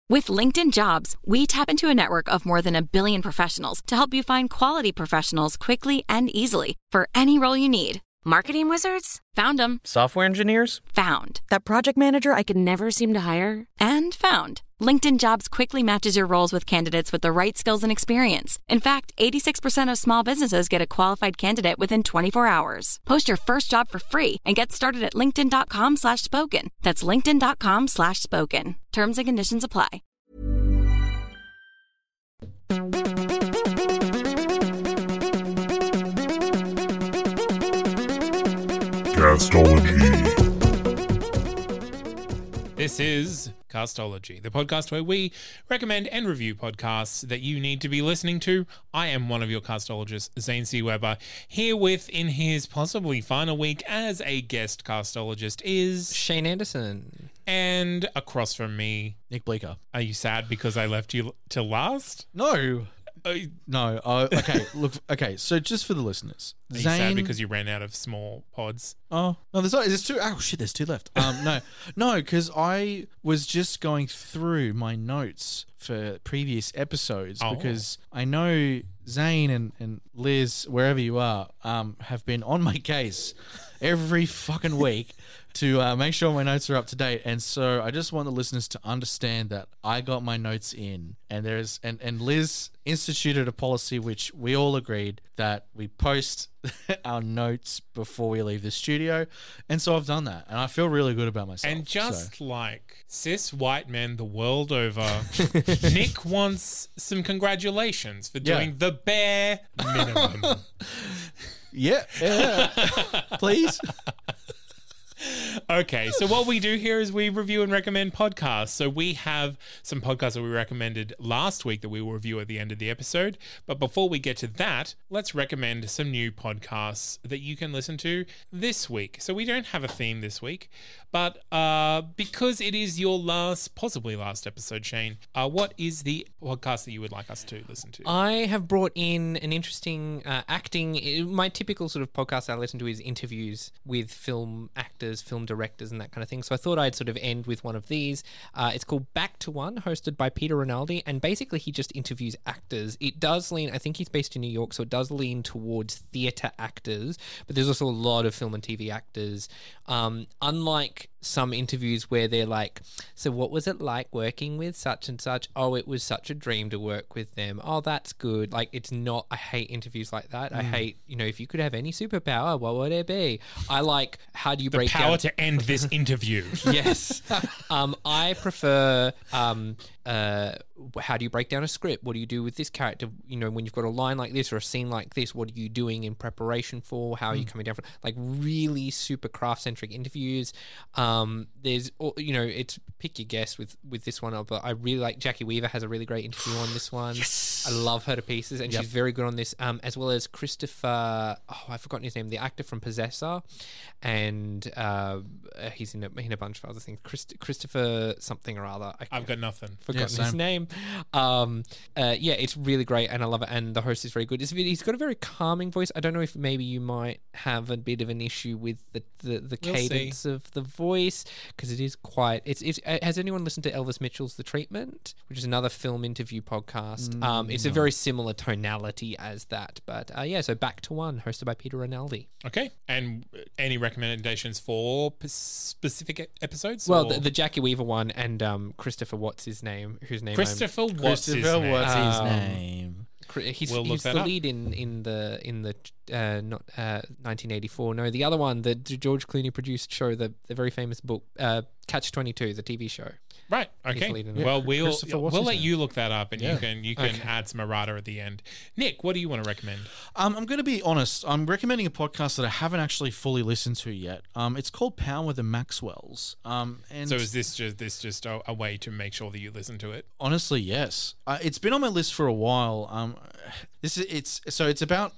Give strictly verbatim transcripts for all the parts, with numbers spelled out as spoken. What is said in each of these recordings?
With LinkedIn Jobs, we tap into a network of more than a billion professionals to help you find quality professionals quickly and easily for any role you need. Marketing wizards? Found them. Software engineers? Found. That project manager I could never seem to hire? And found. LinkedIn Jobs quickly matches your roles with candidates with the right skills and experience. In fact, eighty-six percent of small businesses get a qualified candidate within twenty-four hours. Post your first job for free and get started at linkedin.com slash spoken. That's linkedin.com slash spoken. Terms and conditions apply. Castology. This is Castology, the podcast where we recommend and review podcasts that you need to be listening to. I am one of your castologists, Zane C. Weber. Herewith in his possibly final week as a guest castologist is Shane Anderson. And across from me, Nick Bleeker. Are you sad because I left you till last? No. Uh, no. Uh, okay. Look. Okay. So just for the listeners, Are you Zane. sad because you ran out of small pods? Oh no, there's not. There's two. Oh shit, there's two left. Um, no, no, because I was just going through my notes for previous episodes Oh. because I know Zane and, and Liz, wherever you are, um, have been on my case every fucking week to uh, make sure my notes are up to date. And so I just want the listeners to understand that I got my notes in, and there's and, and Liz instituted a policy which we all agreed that we post our notes before we leave the studio. And so I've done that, and I feel really good about myself. And just so. like cis white men the world over, Nick wants some congratulations for doing Yeah. the bare minimum. Yeah, yeah. Please. Okay, so what we do here is we review and recommend podcasts. So we have some podcasts that we recommended last week that we will review at the end of the episode. But before we get to that, let's recommend some new podcasts that you can listen to this week. So we don't have a theme this week, but uh, because it is your last, possibly last episode, Shane, uh, what is the podcast that you would like us to listen to? I have brought in an interesting uh, acting. My typical sort of podcast I listen to is interviews with film actors, film directors, and that kind of thing. So I thought I'd sort of end with one of these. Uh, it's called Back to One, hosted by Peter Rinaldi, and basically he just interviews actors. It does lean, I think he's based in New York, so it does lean towards theatre actors, but there's also a lot of film and T V actors. Um, unlike some interviews where they're like, so what was it like working with such and such? Oh, it was such a dream to work with them. Oh, that's good. Like, it's not, I hate interviews like that. I hate, you know, if you could have any superpower, what would it be? I like, how do you the break power down... to end this interview. Yes. um, I prefer... Um, uh, how do you break down a script? What do you do with this character? You know, when you've got a line like this or a scene like this, what are you doing in preparation for? How are you coming down from, like, really super craft-centric interviews? Um, there's, you know, it's pick your guess with, with this one, but I really like Jackie Weaver has a really great interview on this one. Yes. I love her to pieces, and yep. she's very good on this, um, as well as Christopher, oh, I've forgotten his name, the actor from Possessor, and uh, he's in a, in a bunch of other things. Christ- Christopher something or other. I, I've got nothing. Forgotten Yeah, his name. Um, uh, yeah, it's really great, and I love it. And the host is very good. It's, he's got a very calming voice. I don't know if maybe you might have a bit of an issue with the the, the We'll cadence see. of the voice, because it is quite. It's, it's. Uh, has anyone listened to Elvis Mitchell's The Treatment, which is another film interview podcast? Mm, um, it's no. a very similar tonality as that, but uh, yeah. So Back to One, hosted by Peter Rinaldi. Okay, and any recommendations for p- specific e- episodes? Well, or- the, the Jackie Weaver one, and um, Christopher, what's his name? Whose name? I'm- Christopher, what's his Christopher, name? what's his Um, name? He's, We'll look he's that the up. lead in, in the in the uh, not uh, nineteen eighty-four. No, the other one, the George Clooney produced show, the the very famous book, uh, Catch twenty-two, the T V show. Right. He's Okay. leading it. Well, we'll Christopher, we'll what's his let name? you look that up, and you Yeah. can you can Okay. add some errata at the end. Nick, what do you want to recommend? Um, I'm going to be honest. I'm recommending a podcast that I haven't actually fully listened to yet. Um, it's called Power with the Maxwells. Um, and So is this just this just a, a way to make sure that you listen to it? honestly, yes. Uh, it's been on my list for a while. Um, this is it's so it's about um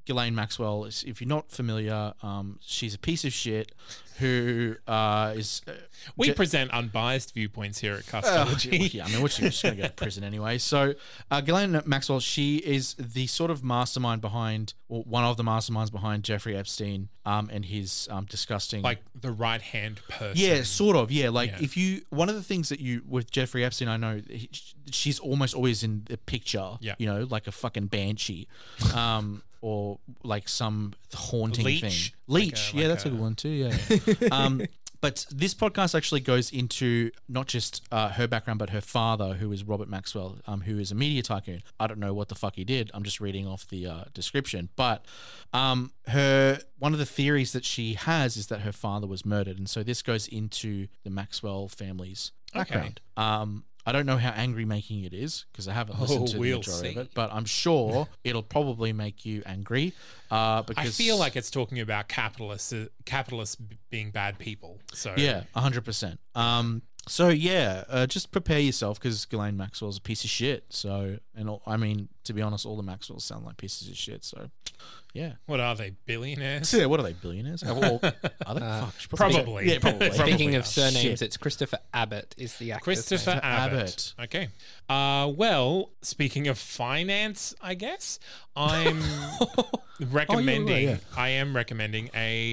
Ghislaine Maxwell, is- if you're not familiar, um, she's a piece of shit who uh, is. Uh, We Je- present unbiased viewpoints here at Uh, Castology. yeah, I mean, what's she just going to go to prison anyway? So, uh, Ghislaine Maxwell, she is the sort of mastermind behind, or one of the masterminds behind Jeffrey Epstein um, and his um, disgusting. Like the right hand person. Yeah, sort of. Yeah, like Yeah. if you, one of the things that you with Jeffrey Epstein, I know he, she's almost always in the picture. Yeah. You know, like a fucking banshee, um, or like some haunting Leech? thing. Like Leech. a- yeah, like that's a, a- good one too. Yeah. yeah. um, but this podcast actually goes into not just uh, her background, but her father, who is Robert Maxwell, um, who is a media tycoon. I don't know what the fuck he did. I'm just reading off the uh, description. But um, her one of the theories that she has is that her father was murdered, and so this goes into the Maxwell family's background. Um, I don't know how angry making it is because I haven't listened Oh, to the we'll majority see. of it, but I'm sure it'll probably make you angry. Uh, because I feel like it's talking about capitalists, uh, capitalists b- being bad people. So yeah, a hundred percent. Um, so yeah, uh, just prepare yourself because Ghislaine Maxwell's a piece of shit. So, and all, I mean, to be honest, all the Maxwells sound like pieces of shit. So, yeah. What are they, billionaires? Yeah, what are they, billionaires? Uh, well, are they? Fuck, should Probably. Yeah, probably. Probably Speaking are. of surnames, Shit. it's Christopher Abbott is the actor. Christopher Abbott. Abbott. Okay. Uh, well, speaking of finance, I guess I'm recommending. yeah. I am recommending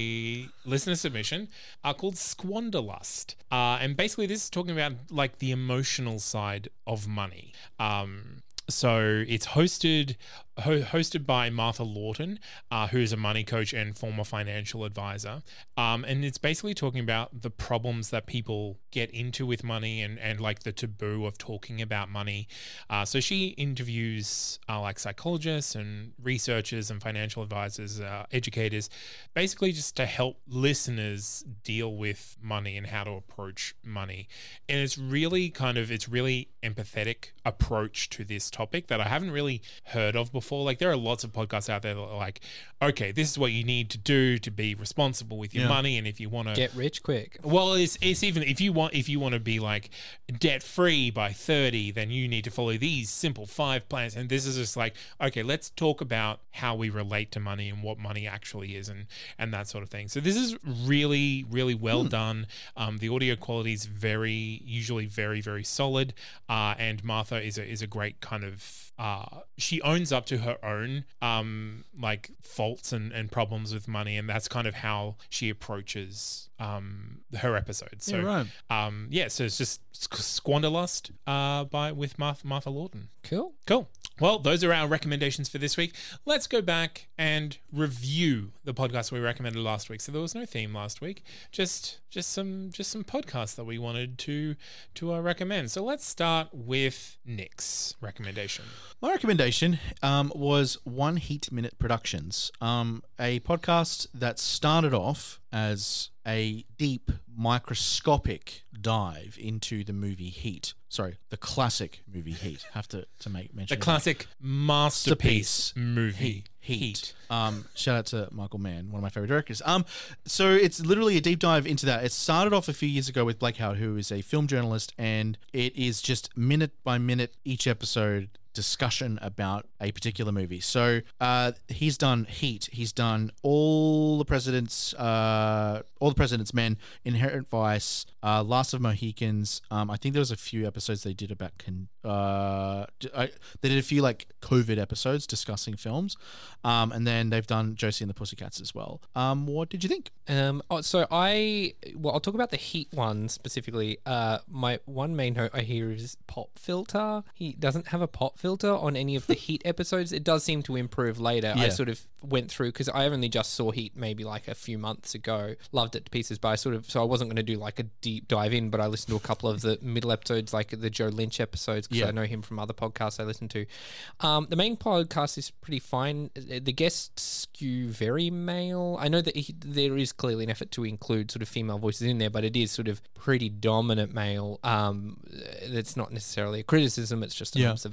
a listener submission uh, called Squanderlust, uh, and basically this is talking about like the emotional side of money. Um, so it's hosted ho- hosted by Martha Lawton, uh, who is a money coach and former financial advisor. Um, and it's basically talking about the problems that people get into with money and, and like the taboo of talking about money. Uh, so she interviews uh, like psychologists and researchers and financial advisors, uh, educators, basically just to help listeners deal with money and how to approach money. And it's really kind of, it's really empathetic approach to this topic that I haven't really heard of before. Like there are lots of podcasts out there that are like, okay, this is what you need to do to be responsible with your Yeah. money. And if you want to Get rich quick. well, it's it's even if you want if you want to be like debt free by thirty, then you need to follow these simple five plans. And this is just like, okay, let's talk about how we relate to money and what money actually is and and that sort of thing. So this is really really well done. Um, the audio quality is very usually very very solid. Uh, and Martha is a is a great kind of. Uh, she owns up to her own um, like faults and, and problems with money, and that's kind of how she approaches um, her episodes. So, Yeah, right. um, yeah, so it's just Squ- Squanderlust uh, by with Martha, Martha Lawton. Cool. Cool. Well, those are our recommendations for this week. Let's go back and review the podcast we recommended last week. So there was no theme last week, just just some just some podcasts that we wanted to to uh, recommend. So let's start with Nick's recommendation. My recommendation um, was One Heat Minute Productions, um, a podcast that started off as a deep, microscopic dive into the movie Heat. Sorry, the classic movie Heat. Have to, to make mention The of that. classic masterpiece movie Heat. Heat. Um, shout out to Michael Mann, one of my favorite directors. Um, so it's literally a deep dive into that. It started off a few years ago with Blake Howard, who is a film journalist, and it is just minute by minute each episode discussion about a particular movie. So uh, he's done Heat. He's done all the President's, uh, all the President's Men, Inherent Vice, uh, Last of Mohicans. Um, I think there was a few episodes they did about. Con- uh, d- I, they did a few like COVID episodes discussing films, um, and then they've done Josie and the Pussycats as well. Um, what did you think? Um, oh, so I, well, I'll talk about the Heat one specifically. Uh, my one main note I hear is pop filter. He doesn't have a pop filter on any of the Heat episodes. It does seem to improve later. I Yeah. sort of went through, because I only just saw Heat maybe like a few months ago, loved it to pieces, but I sort of, so I wasn't going to do like a deep dive in, but I listened to a couple of the middle episodes, like the Joe Lynch episodes, because Yeah. I know him from other podcasts I listen to. Um, the main podcast is pretty fine. The guests skew very male. I know that he, there is clearly an effort to include sort of female voices in there, but it is sort of pretty dominant male. Um, it's not necessarily a criticism, it's just an Yeah. observation.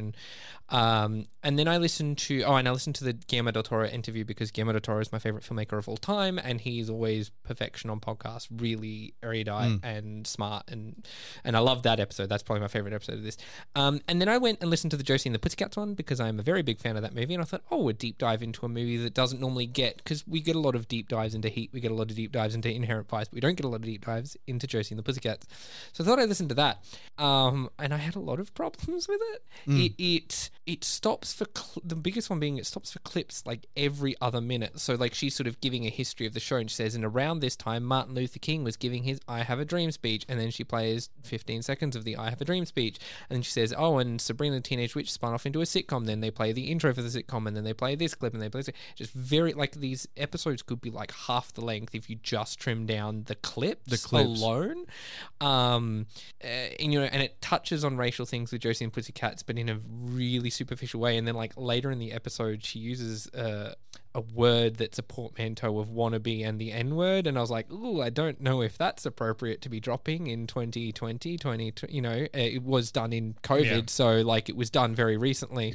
Irishman. Um, and then I listened to, oh, and I listened to the Guillermo del Toro interview because Guillermo del Toro is my favorite filmmaker of all time, and he's always perfection on podcasts, really erudite mm. and smart, and and I love that episode. That's probably my favorite episode of this. Um, and then I went and listened to the Josie and the Pussycats one because I'm a very big fan of that movie, and I thought, oh, a deep dive into a movie that doesn't normally get, because we get a lot of deep dives into Heat, we get a lot of deep dives into Inherent Vice, but we don't get a lot of deep dives into Josie and the Pussycats. So I thought I'd listen to that, um, and I had a lot of problems with it. Mm. It it it stops for cl- the biggest one being it stops for clips like every other minute. So like she's sort of giving a history of the show, and she says, and around this time Martin Luther King was giving his I Have a Dream speech, and then she plays fifteen seconds of the I Have a Dream speech, and then she says, oh, and Sabrina the Teenage Witch spun off into a sitcom, then they play the intro for the sitcom, and then they play this clip, and they play this. Just very, like, these episodes could be like half the length if you just trim down the clips, the clips. alone. Um, uh, and, you know, and it touches on racial things with Josie and Pussycats, but in a really superficial way. And then, like, later in the episode, she uses uh, a word that's a portmanteau of wannabe and the N-word, and I was like, ooh, I don't know if that's appropriate to be dropping in twenty twenty, twenty, you know, it was done in COVID, yeah. so, like, it was done very recently.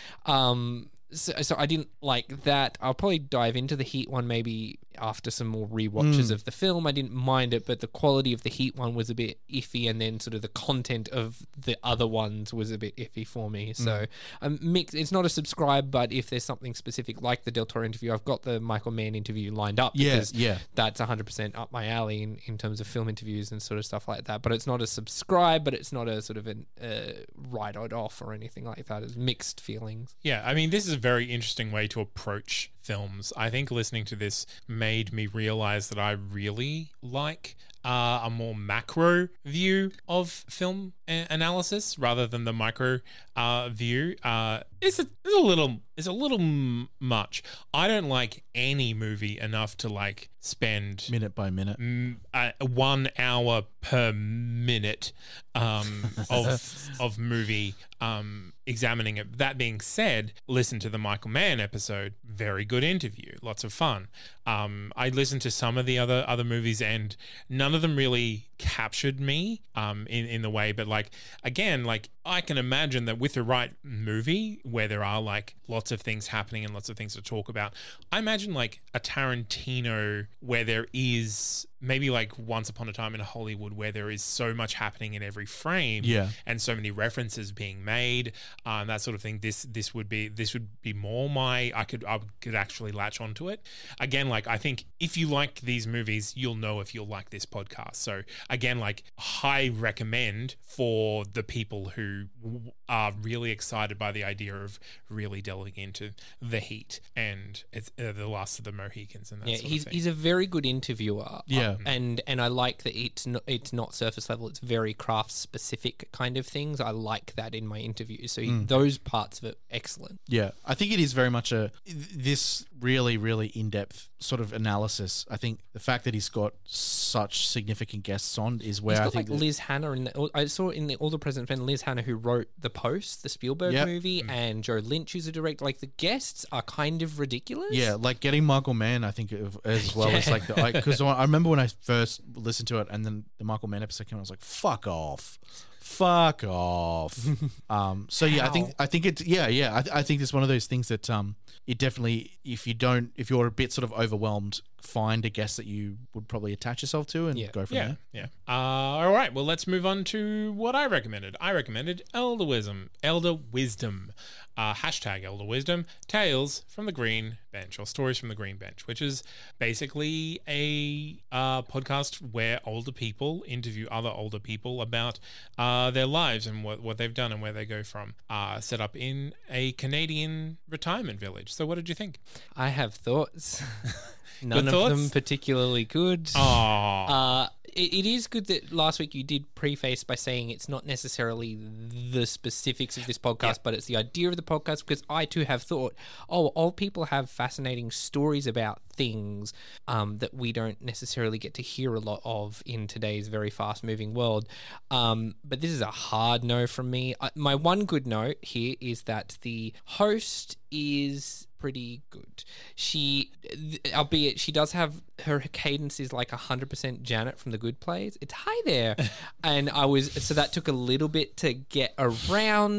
Um, so, so I didn't like that. I'll probably dive into the Heat one maybe after some more rewatches mm. of the film. I didn't mind it, but the quality of the Heat one was a bit iffy, and then sort of the content of the other ones was a bit iffy for me. So mm. um, mix, it's not a subscribe, but if there's something specific like the Del Toro interview, I've got the Michael Mann interview lined up yeah, because yeah. that's one hundred percent up my alley in, in terms of film interviews and sort of stuff like that. But it's not a subscribe, but it's not a sort of a uh, write it off or anything like that. It's mixed feelings. Yeah, I mean, this is a very interesting way to approach films. I think listening to this made me realize that I really like uh, a more macro view of film a- analysis rather than the micro uh, view. Uh, it's a, it's a little it's a little m- much. I don't like any movie enough to like spend minute by minute m- uh, one hour per minute um, of of movie um, examining it. That being said, listen to the Michael Mann episode. Very good interview, lots of fun. Um, I listened to some of the other other movies, and none of them really captured me um, in in the way. But like again, like I can imagine that with the right movie where there are like lots of things happening and lots of things to talk about, I imagine like a Tarantino where there is maybe like Once Upon a Time in Hollywood where there is so much happening in every frame, yeah. and so many references being made, uh, and that sort of thing. This this would be this would be more my I could I could actually latch onto it. Again, like I think if you like these movies, you'll know if you'll like this podcast. So again, like high recommend for the people who are really excited by the idea of really delving into the Heat and it's uh, the Last of the Mohicans and that yeah, sort he's of thing. he's a very good interviewer. Yeah. And and I like that it's not, it's not surface level, it's very craft specific kind of things. I like that in my interviews. So he, mm. those parts of it, excellent. Yeah, I think it is very much a this really, really in-depth sort of analysis. I think the fact that he's got such significant guests on is where he's got I think like Liz Hannah in the, I saw in the All the President's Men, Liz Hannah who wrote The Post, the Spielberg yep. movie, mm. and Joe Lynch who's a director. Like the guests are kind of ridiculous. Yeah, like getting Michael Mann, I think as well yeah. as like the because I, I remember when I first listened to it, and then the Michael Mann episode came, I was like, "Fuck off." Fuck off. um, so yeah, I think I think it's yeah yeah I, th- I think it's one of those things that um it definitely if you don't if you're a bit sort of overwhelmed, find a guest that you would probably attach yourself to and yeah. go from yeah, there. Yeah. Uh, all right. Well, let's move on to what I recommended. I recommended Elder Wisdom. Elder Wisdom. Uh, hashtag Elder Wisdom. Tales from the Green Bench or Stories from the Green Bench, which is basically a uh, podcast where older people interview other older people about uh, their lives and what, what they've done and where they go from. Uh, set up in a Canadian retirement village. So what did you think? I have thoughts. None Good of thoughts? them particularly good. Aww. Uh, it, it is good that last week you did preface by saying it's not necessarily the specifics of this podcast, yeah. but it's the idea of the podcast, because I too have thought, oh, old people have fascinating stories about things um, that we don't necessarily get to hear a lot of in today's very fast-moving world. Um, but this is a hard no from me. I, my one good note here is that the host is pretty good. She, albeit she does have, her cadence is like one hundred percent Janet from The Good Place. It's hi there. And I was, so that took a little bit to get around,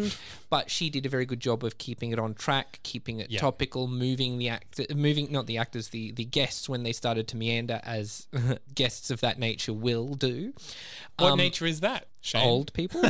but she did a very good job of keeping it on track, keeping it Yeah. topical, moving the act, moving not the actors, the the guests when they started to meander, as guests of that nature will do. What Um, nature is that? Shane? Old people.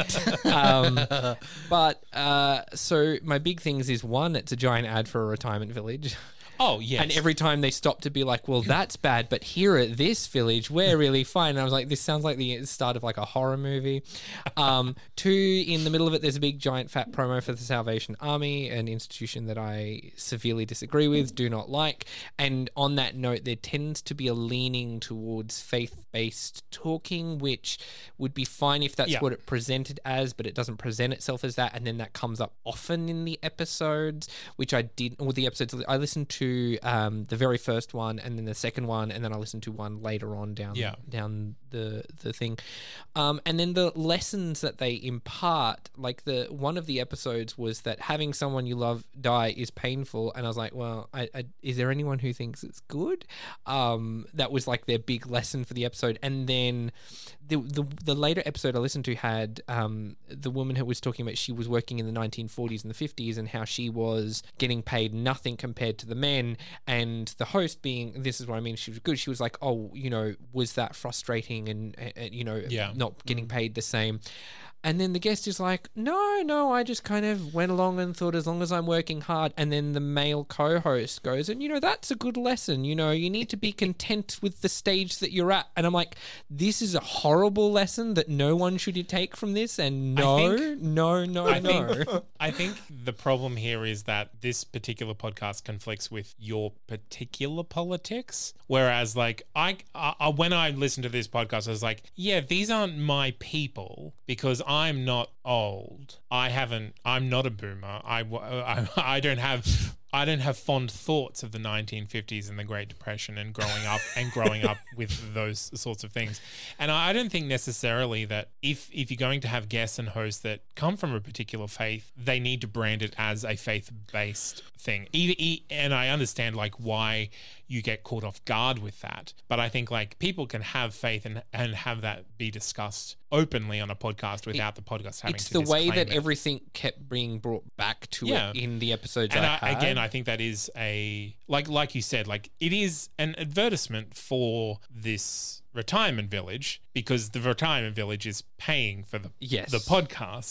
um, but uh, so my big things is one, it's a giant ad for a retirement village. Oh, yes. And every time they stop to be like, well, that's bad, but here at this village, we're really fine. And I was like, this sounds like the start of like a horror movie. Um, two, in the middle of it, there's a big giant fat promo for the Salvation Army, an institution that I severely disagree with, do not like. And on that note, there tends to be a leaning towards faith-based talking, which would be fine if that's Yeah. what it presented as, but it doesn't present itself as that. And then that comes up often in the episodes, which I did, or the episodes I listened to um, the very first one, and then the second one, and then I listened to one later on down Yeah. down the the thing, um, and then the lessons that they impart. Like the one of the episodes was that having someone you love die is painful, and I was like, well, I, I, is there anyone who thinks it's good? Um, that was like their big lesson for the episode, and then the the, the later episode I listened to had um, the woman who was talking about she was working in the nineteen forties and the fifties, and how she was getting paid nothing compared to the men. And the host being, this is what I mean, she was good. She was like, oh, you know, was that frustrating and, and you know, Yeah. not getting paid the same? And then the guest is like, no, no, I just kind of went along and thought as long as I'm working hard. And then the male co-host goes, and, you know, that's a good lesson. You know, you need to be content with the stage that you're at. And I'm like, this is a horrible lesson that no one should take from this. And no, think- no, no, I no. think, I think the problem here is that this particular podcast conflicts with your particular politics. Whereas, like, I, I when I listened to this podcast, I was like, yeah, these aren't my people because I'm not old. I haven't. I'm not a boomer. I, I, I don't have. I don't have fond thoughts of the nineteen fifties and the Great Depression and growing up and growing up with those sorts of things. And I don't think necessarily that if if you're going to have guests and hosts that come from a particular faith, they need to brand it as a faith-based thing. Either, e- and I understand like why you get caught off guard with that. But I think like people can have faith and, and have that be discussed openly on a podcast without the podcast having It's to the way disclaim that it. everything kept being brought back to Yeah. it in the episodes. And I I, had. again, I think that is a like like you said, like it is an advertisement for this retirement village because the retirement village is paying for the Yes. the podcast.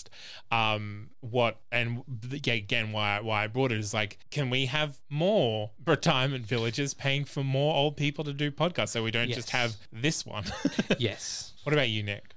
Um, what and yeah, again, why why I brought it is like, can we have more retirement villages paying for more old people to do podcasts so we don't just Yes. have this one? yes. What about you, Nick?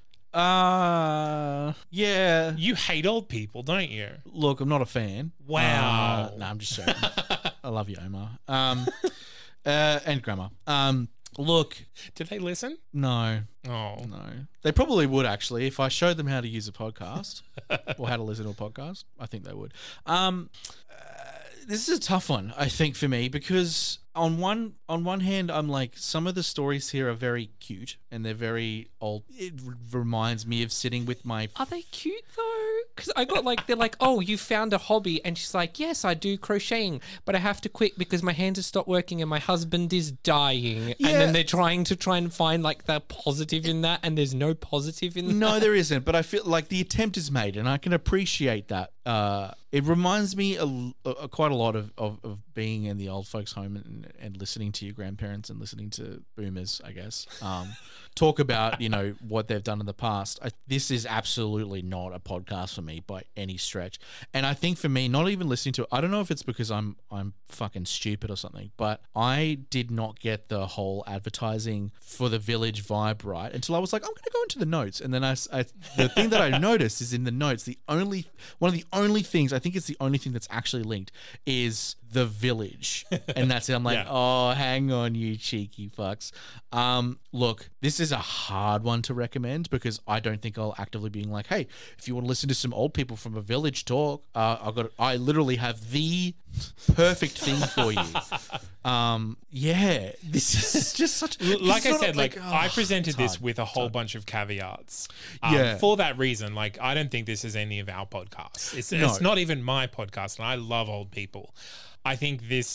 Uh, yeah. You hate old people, don't you? Look, I'm not a fan. Wow. Uh, no, I'm just joking. I love you, Omar. Um, uh, and Grandma. Um, look, Did they listen? no, Oh, no. They probably would actually if I showed them how to use a podcast or how to listen to a podcast. I think they would. Um, uh, this is a tough one, I think, for me because on one on one hand, I'm like, some of the stories here are very cute and they're very old. It r- reminds me of sitting with my Are they cute though? Because I got like, they're like, oh, you found a hobby. And she's like, yes, I do crocheting, but I have to quit because my hands have stopped working and my husband is dying. Yeah. And then they're trying to try and find like the positive in that. And there's no positive in that. No, there isn't. But I feel like the attempt is made, and I can appreciate that. Uh, it reminds me a, a, quite a lot of, of, of being in the old folks' home and, and listening to your grandparents and listening to boomers, I guess, um, talk about, you know, what they've done in the past. I, this is absolutely not a podcast for me by any stretch. And I think for me, not even listening to it, I don't know if it's because I'm I'm fucking stupid or something, but I did not get the whole advertising for the village vibe right until I was like, I'm going to go into the notes. And then I, I the thing that I noticed is in the notes, the only one of the only things, I think it's the only thing that's actually linked is the village. And that's it. I'm like, Yeah. oh, hang on, you cheeky fucks. Um, look, this is a hard one to recommend because I don't think I'll actively being like, hey, if you want to listen to some old people from a village talk, uh, I've got, I literally have the perfect thing for you. Um, yeah, this is just such. like I it's said, not like, oh, I presented it's this hard. with a whole bunch of caveats. Um, Yeah. For that reason, like, I don't think this is any of our podcasts. It's, it's No. not even my podcast, and I love old people. I think this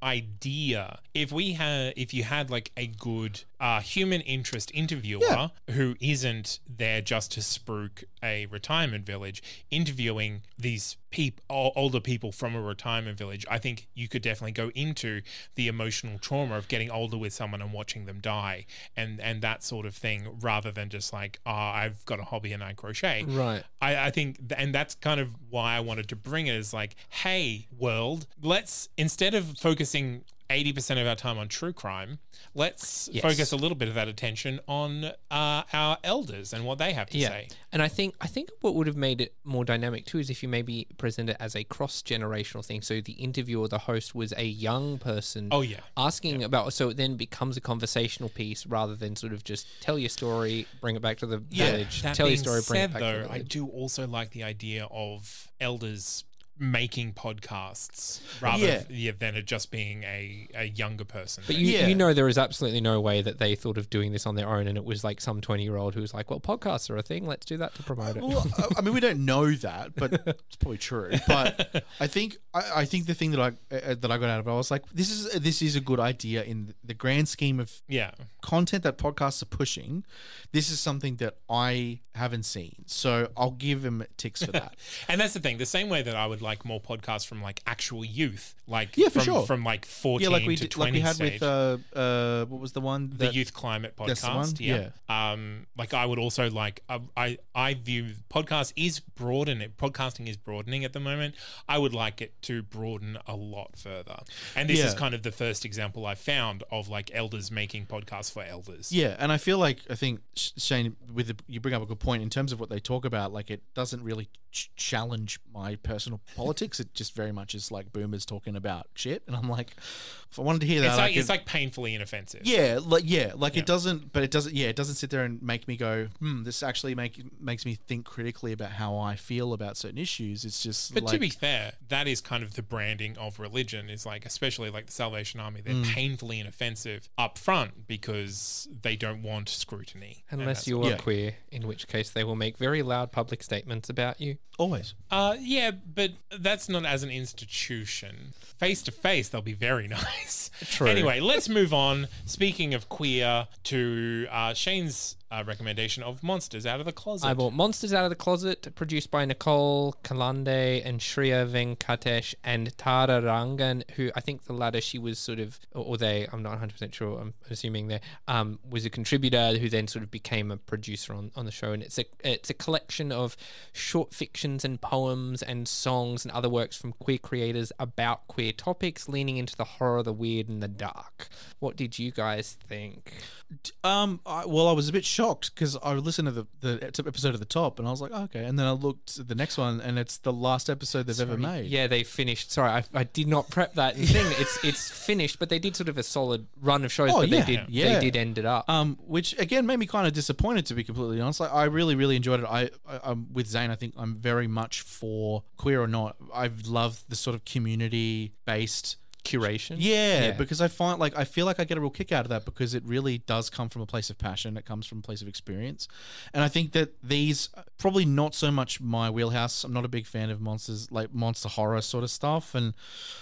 idea. If we had, if you had like a good uh, human interest interviewer Yeah. who isn't there just to spruik a retirement village, interviewing these peop- older people from a retirement village, I think you could definitely go into the emotional trauma of getting older with someone and watching them die, and and that sort of thing, rather than just like, oh, I've got a hobby and I crochet. Right. I, I think, th- and that's kind of why I wanted to bring it, is like, hey, world, let's, instead of focusing eighty percent of our time on true crime, let's Yes. focus a little bit of that attention on uh, our elders and what they have to Yeah, say. and I think I think what would have made it more dynamic too is if you maybe present it as a cross generational thing. So the interviewer, the host, was a young person. Oh, yeah. asking about. So it then becomes a conversational piece rather than sort of just tell your story, bring it back to the village, That tell your being story, bring said, it back though, to the I village. do also like the idea of elders making podcasts rather Yeah. yeah, than it just being a, a younger person. But thing. you, Yeah. you know there is absolutely no way that they thought of doing this on their own, and it was like some twenty-year-old who was like, "Well, podcasts are a thing. Let's do that to promote it." Well, I- I mean, we don't know that, but it's probably true. But I think I, I think the thing that I uh, that I got out of it, I was like, this is this is a good idea in the grand scheme of yeah. content that podcasts are pushing. This is something that I haven't seen, so I'll give them ticks for that. And that's the thing. The same way that I would like more podcasts from like actual youth, like Yeah, for from, sure. from like fourteen Yeah, like we to did, twenty like we had stage. with uh, uh, what was the one? the that- Youth Climate That's the one? podcast. Yeah. Um, like I would also like I I, I view podcast is broadening. Podcasting is broadening at the moment. I would like it to broaden a lot further. And this Yeah. is kind of the first example I found of like elders making podcasts for elders. Yeah, and I feel like I think Sh- Shane, with the, you bring up a good point in terms of what they talk about. Like, it doesn't really ch- challenge my personal politics. It just very much is like boomers talking about shit, and I'm like, if I wanted to hear that, It's I like could- it's like painfully inoffensive. yeah, like yeah, like Yeah. it doesn't, but it doesn't. Yeah, it doesn't sit there and make me go, hmm. This actually make makes me think critically about how I feel about certain issues. It's just, But like, to be fair, that is kind of the branding of religion, is like, especially like the Salvation Army, they're Mm. painfully inoffensive up front because they don't want scrutiny. and Unless that's you what- are Yeah. queer, in which case they will make very loud public statements about you. always. Uh, yeah, but that's not as an institution. Face to face, they'll be very nice. True. Anyway, let's move on. Speaking of queer, to uh, Shane's uh, recommendation of Monsters Out of the Closet. I bought Monsters Out of the Closet, produced by Nicole Kalande and Shreya Venkatesh and Tara Rangan, who I think the latter, she was sort of, or or they, I'm not one hundred percent sure, I'm assuming there, um, was a contributor who then sort of became a producer on, on the show. And it's a it's a collection of short fictions and poems and songs and other works from queer creators about queer topics, leaning into the horror, the weird, and the dark. What did you guys think? Um, I, well, I was a bit shocked because I listened to the, the episode at the top and I was like, oh, okay. And then I looked at the next one and it's the last episode they've ever made. Yeah, they finished. Sorry, I, I did not prep that thing. It's it's finished, but they did sort of a solid run of shows. Oh, but yeah, they did yeah. they did end it up. Um, which again made me kind of disappointed, to be completely honest. Like, I really, really enjoyed it. I, I, I'm with Zane. I think I'm very much for queer or not. I've loved the sort of community based. Curation. Yeah, because I find like I feel like I get a real kick out of that because it really does come from a place of passion. It comes from a place of experience, and I think that these probably not so much my wheelhouse. I'm not a big fan of monsters like monster horror sort of stuff, and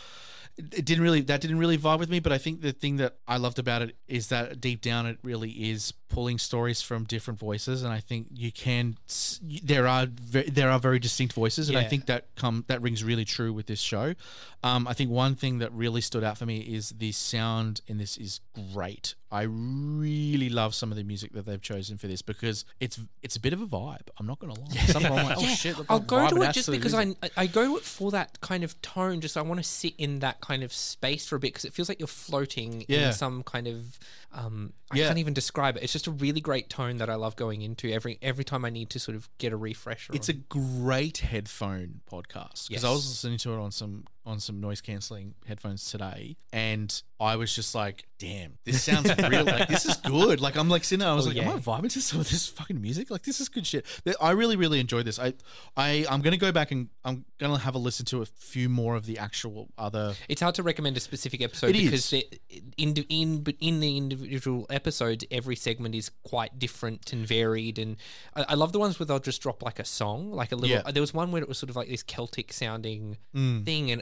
it it didn't really that didn't really vibe with me. But I think the thing that I loved about it is that deep down it really is pulling stories from different voices, and I think you can s- there are ve- there are very distinct voices, and I Yeah. think that come that rings really true with this show. Um, I think one thing that really stood out for me is the sound in this is great. I really love some of the music that they've chosen for this because it's it's a bit of a vibe. I'm not gonna lie. Some I'm like, oh shit, look, I'll I'm go vibing to it out just the because music. I I go for that kind of tone. Just I want to sit in that kind of space for a bit because it feels like you're floating Yeah. in some kind of um. I Yeah. can't even describe it. It's just a really great tone that I love going into every every time I need to sort of get a refresher. It's on. a great headphone podcast because I was Yes. listening to it on some on some noise cancelling headphones today, and I was just like, "Damn, this sounds real. Like this is good." Like I'm like sitting there, I was Oh, like, yeah. "Am I vibing to some of this fucking music? Like this is good shit." I really, really enjoyed this. I, I, I'm gonna go back and I'm gonna have a listen to a few more of the actual other. It's hard to recommend a specific episode It because is. the, in in but in the individual episodes, every segment is quite different and varied. And I, I love the ones where they'll just drop like a song, like a little. Yeah. There was one where it was sort of like this Celtic sounding Mm. thing, and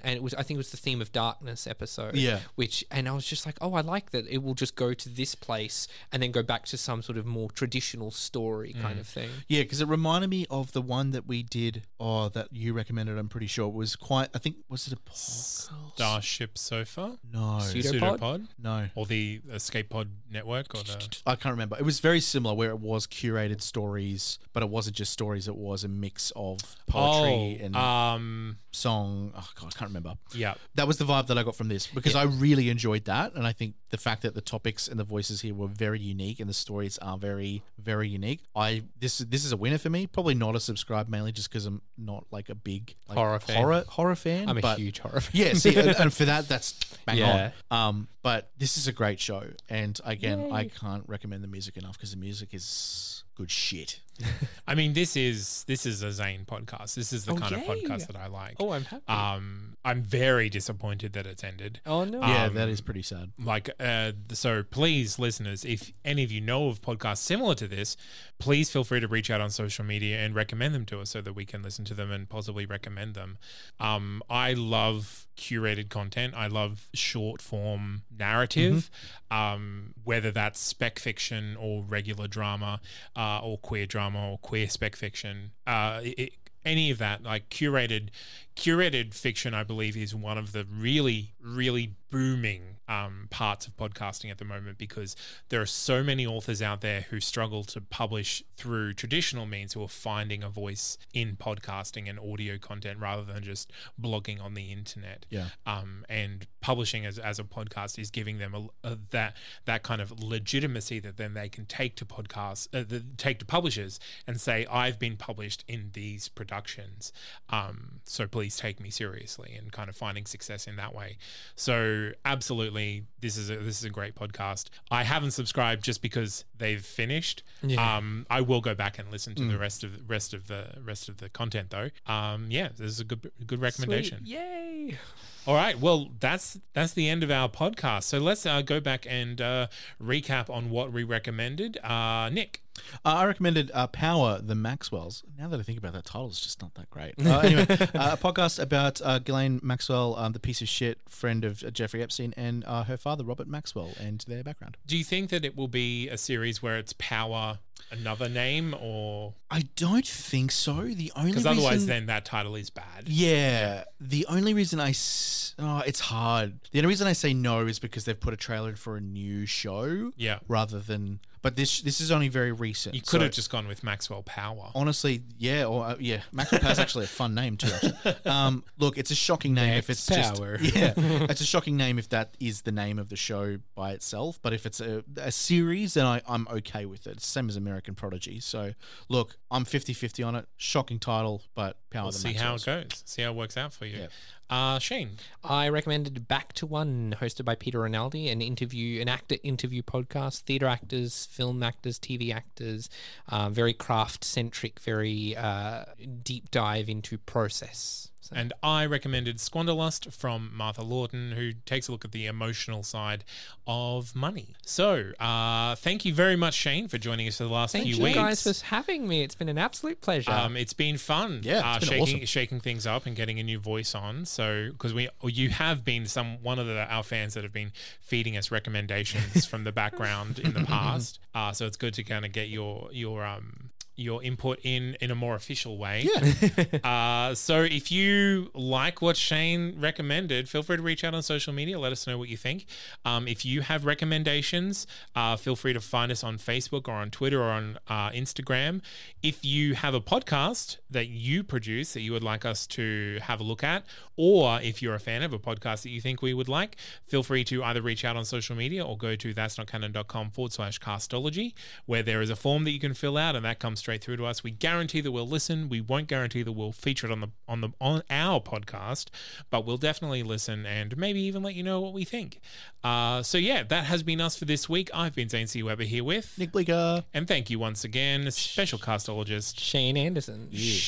and it was I think it was the Theme of Darkness episode. Yeah. Which and I was just like, oh, I like that. It will just go to this place and then go back to some sort of more traditional story kind Mm. of thing. Yeah, because it reminded me of the one that we did, oh, that you recommended, I'm pretty sure. It was quite, I think, was it a podcast? Starship Sofa, No. Pseudopod? Pseudopod, No. or the Escape Pod Network, or the I can't remember. It was very similar where it was curated stories, but it wasn't just stories, it was a mix of poetry oh, and um, song. Oh, God, I can't remember. yeah. That was the vibe that I got from this because Yeah. I really enjoyed that. And I think the fact that the topics and the voices here were very unique and the stories are very, very unique. I this this is a winner for me. Probably not a subscribe, mainly just because I'm not like a big like, Horror fan. horror horror fan. I'm a but huge horror fan. yeah, see, and, and for that, that's bang Yeah. on. Um, but this is a great show, and again, I Yay. can't recommend the music enough because the music is good shit. I mean, this is this is a Zane podcast. This is the Oh, kind of yay. podcast that I like. Oh, I'm happy. Um, I'm very disappointed that it's ended. oh no. yeah, Um, that is pretty sad. Like, uh, so please, listeners, if any of you know of podcasts similar to this, please feel free to reach out on social media and recommend them to us so that we can listen to them and possibly recommend them. Um, I love curated content. I love short form narrative, um, whether that's spec fiction or regular drama, uh, or queer drama or queer spec fiction. Uh, it, any of that, like curated, curated fiction, I believe is one of the really, really booming um, parts of podcasting at the moment because there are so many authors out there who struggle to publish through traditional means who are finding a voice in podcasting and audio content rather than just blogging on the internet. Yeah. Um, and publishing as, as a podcast is giving them a, a, that that kind of legitimacy that then they can take to podcasts, uh, the, take to publishers and say, I've been published in these productions. Um, so please take me seriously, and kind of finding success in that way. So absolutely, this is a, this is a great podcast. I haven't subscribed just because they've finished. Yeah. Um, I will go back and listen to the rest of rest of the rest of the content though. Um, yeah, this is a good good recommendation. Sweet. Yay. All right, well that's that's the end of our podcast. So let's uh, go back and uh, recap on what we recommended. Uh, Nick. Uh, I recommended uh, Power, the Maxwells. Now that I think about that title, it's just not that great. Uh, anyway, uh, a podcast about uh, Ghislaine Maxwell, um, the piece of shit friend of uh, Jeffrey Epstein, and uh, her father, Robert Maxwell, and their background. Do you think that it will be a series where it's Power, another name, or I don't think so. The only because reason... otherwise then that title is bad. Yeah, the only reason I s- oh, it's hard. The only reason I say no is because they've put a trailer in for a new show. Yeah. Rather than, but this this is only very recent. You could so- have just gone with Maxwell Power. Honestly, yeah, or uh, yeah, Maxwell Power's actually a fun name too. Actually. Um, look, it's a shocking name if it's Power. just yeah, it's a shocking name if that is the name of the show by itself. But if it's a, a series, then I, I'm okay with it. It's the same as American Prodigy. So look, I'm fifty-fifty on it. Shocking title, but Power. We'll the see how it Maxwells. goes. See how it works out for you. Yeah. Uh, Shane. I recommended Back to One, hosted by Peter Rinaldi, an interview, an actor interview podcast, theatre actors, film actors, T V actors, uh, very craft centric, very uh, deep dive into process. So, And I recommended Squanderlust from Martha Lawton, who takes a look at the emotional side of money. So, uh, thank you very much, Shane, for joining us for the last thank few you weeks. guys for having me. It's been an absolute pleasure. Um, it's been fun, Yeah, uh, it's been shaking awesome. shaking things up and getting a new voice on. So, because we, you have been some one of the, our fans that have been feeding us recommendations from the background in the past. Uh, so it's good to kind of get your your um your input in in a more official way. Yeah. Uh, so if you like what Shane recommended, feel free to reach out on social media. Let us know what you think. Um, if you have recommendations, uh, feel free to find us on Facebook or on Twitter or on uh, Instagram. If you have a podcast that you produce that you would like us to have a look at, or if you're a fan of a podcast that you think we would like, feel free to either reach out on social media or go to that's not canon.com forward slash castology, where there is a form that you can fill out and that comes straight through to us. We guarantee that we'll listen. We won't guarantee that we'll feature it on the on the on our podcast, but we'll definitely listen and maybe even let you know what we think. Uh, so yeah, that has been us for this week. I've been Zane C. Weber here with Nick Bleeker. and thank you once again, special castologist. Shane Anderson.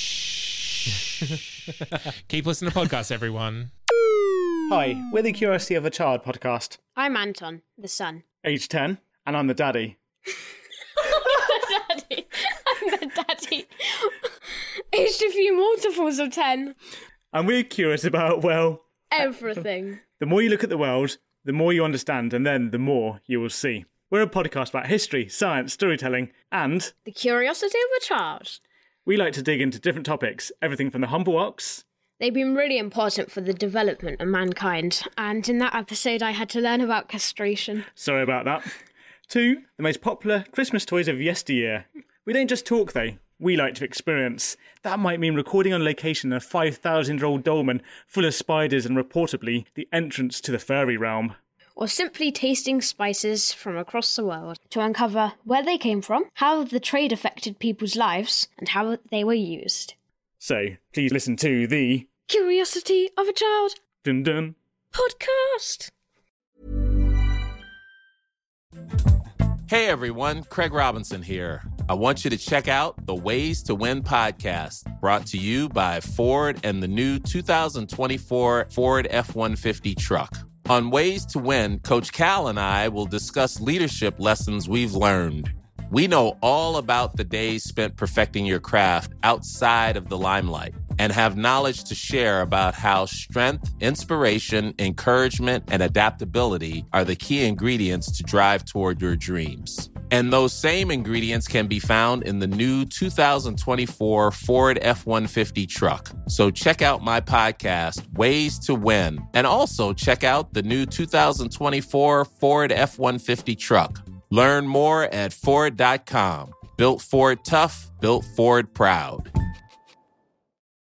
Keep listening to podcasts, everyone. Hi, we're the Curiosity of a Child podcast. I'm Anton, the son. Age ten, and I'm the daddy. Daddy. I'm the daddy. Aged a few multiples of ten. And we're curious about, well, Everything. The more you look at the world, the more you understand, and then the more you will see. We're a podcast about history, science, storytelling, and The curiosity of a child. we like to dig into different topics, everything from the humble ox. They've been really important for the development of mankind, and in that episode I had to learn about castration. Sorry about that. To the most popular Christmas toys of yesteryear. We don't just talk, though. We like to experience. That might mean recording on location in a five thousand year old dolmen full of spiders and reportedly the entrance to the fairy realm. Or simply tasting spices from across the world to uncover where they came from, how the trade affected people's lives, and how they were used. So, please listen to the Curiosity of a Child Dun Dun. podcast. Hey everyone, Craig Robinson here. I want you to check out the Ways to Win podcast, brought to you by Ford and the new two thousand twenty-four Ford F one fifty truck. On Ways to Win, Coach Cal and I will discuss leadership lessons we've learned. We know all about the days spent perfecting your craft outside of the limelight and have knowledge to share about how strength, inspiration, encouragement, and adaptability are the key ingredients to drive toward your dreams. And those same ingredients can be found in the new two thousand twenty-four Ford F one fifty truck. So check out my podcast, Ways to Win, and also check out the new two thousand twenty-four Ford F one fifty truck. Learn more at Ford dot com. Built Ford tough, built Ford proud.